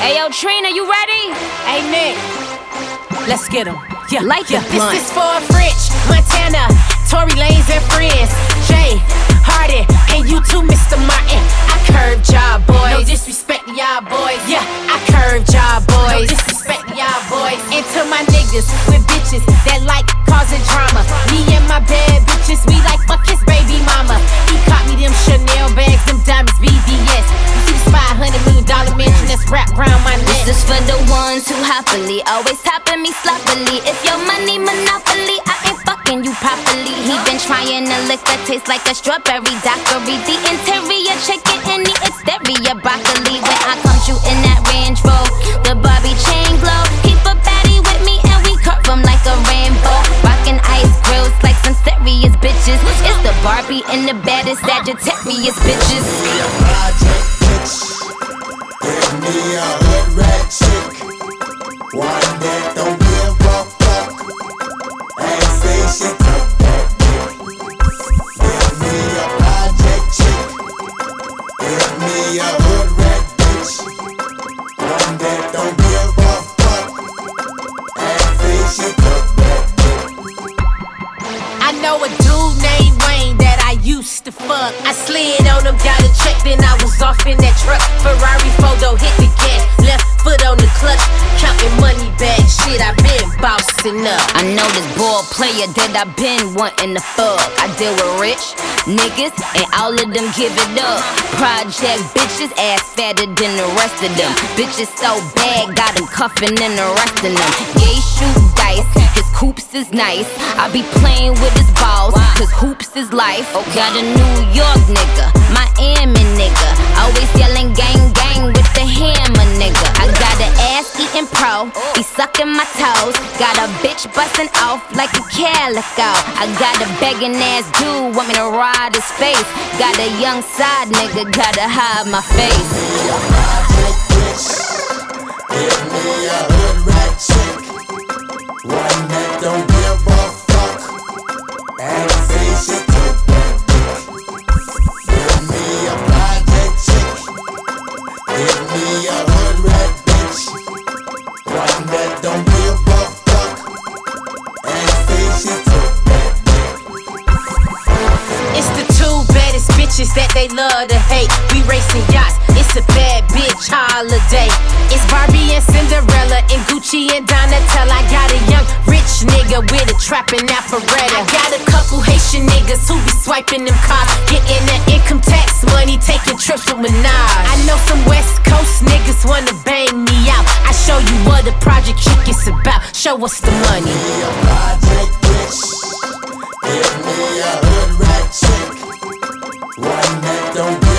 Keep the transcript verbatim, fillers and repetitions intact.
Ayo, Trina, you ready? Hey, Nick, let's get him. Yeah, Light yeah. the blunt. This is for French, Montana, Tory Lanez and friends. Jay Harden, and you too, Mister Martin. I curved y'all boys. No disrespect to y'all boys. Yeah, I curved y'all boys. No disrespect to y'all boys. And to my niggas with bitches that like causing drama. Me and my bad bitches, we like fuck his baby mama. He caught me them Chanel bags, them diamonds, V V S. You see this five hundred million dollar mansion that's wrapped around my neck. This is for the ones who happily always topping me sloppily. If your money monopoly, I ain't fucking you properly. He been trying to lick that taste like a strawberry daiquiri. The interior chicken and the exterior broccoli. When I come shooting that Range Rover, the Barbie chain glow. Keep a baddie with me and we curve 'em like a rainbow. Rockin' ice grills like some serious bitches. It's the Barbie and the baddest Sagittarius bitches. Give me a project bitch. Give me a hood rat chick. One that don't give a fuck. Ain't say she took that dick. Give me a project chick. Give me a hood rat bitch. One that don't give a fuck. Ain't say she took that dick. I know a dude named Wayne that I used to fuck. I slid on him, got a check, then I was off in that truck. Ferrari photo, hit the gas, left foot on the clutch. Counting money back, shit, I been bossing up. I know this ball player that I been wanting to fuck. I deal with rich niggas and all of them give it up. Project bitches, ass fatter than the rest of them. Bitches so bad, got them cuffing and arresting them. Yeah, shoot dice, his coops is nice. I be playing with his balls, cause hoops is life. Got a New York nigga, Miami nigga, always yelling gang gang with the hammer nigga. I got an ass eating pro, he sucking my toes. Got a bitch busting off like a calico. I got a begging ass dude, want me to ride his face. Got a young side nigga, gotta hide my face. Give me a project bitch. Give me a hood rat chick. One that don't give a fuck. Ain't say she took that dick. Give me a project chick. Give me a hood rat bitch. One that don't give a fuck. Ain't say she took that dick. It's the two baddest bitches that they love to hate. We racing yachts, it's a bad bitch holiday. It's Barbie and Cinderella and Gucci and Donatella. I got a young rich nigga with a trapping Alpharetta. I got a couple Haitian niggas who be swiping them cars, getting that income tax money, taking trips with Minaj. I know some West Coast niggas wanna bang me out. I show you what a project chick is about. Show us the money. Give me a project bitch. Give me a hood rat chick. One that don't